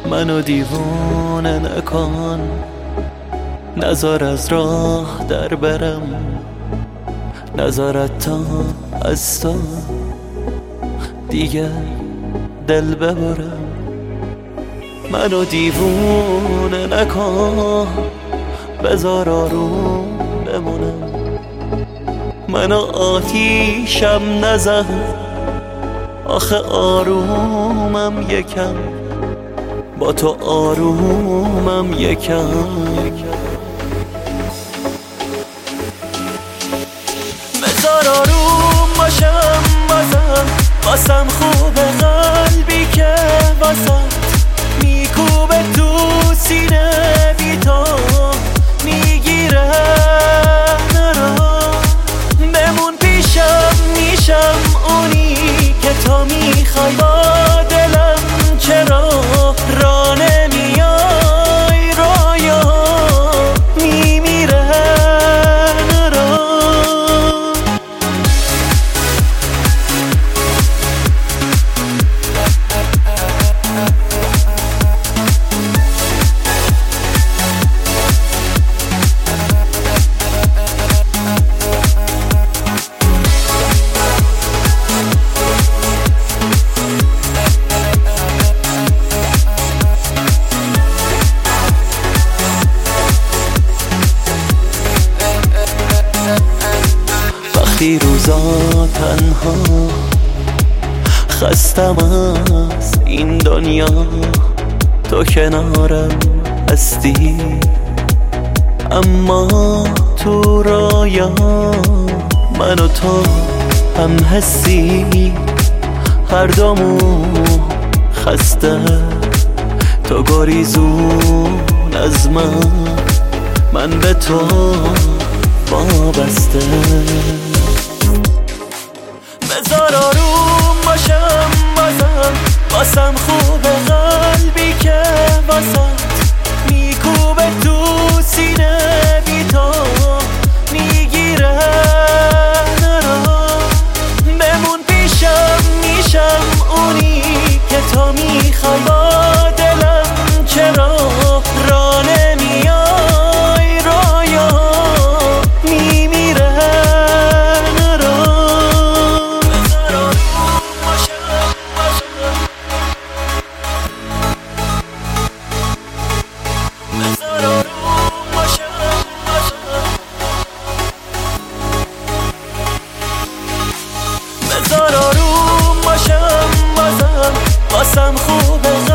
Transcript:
منو دیوانه نکن، نذار از راه در برم، نذارت تا از تو دیگه دل ببرم. منو دیوانه نکن، بذار آروم بمونم. منو آتیشم نزن، آخه آرومم یکم، با تو آرومم یکم. بذار آروم باشم بازم، واسم خوبه قلبی که واسم میکوبه تو سینه، بی تو میگیره نرا. بمون پیشم، میشم اونی که تو میخوای، با دلم چرا را نمیای؟ رایا میمیره نرا. وقتی روزا تنها خستم از این دنیا، تو کنارم هستی، اما تو رایا من و تو هم هستی. هر دومون خسته، تو گریزون از من به تو وابسته. بذار آروم باشم بازم، واسم خوبه قلبی که واسم میکوبه تو سینه، بی تو میگیره نرا. بمون پیشم، میشم اونی که تو میخوای، با دلم چرا را نمیای؟ رایا میمیره نرا. بذار آروم باشم بذار آروم باشم بذار آروم باشم بازم، واسم خوبه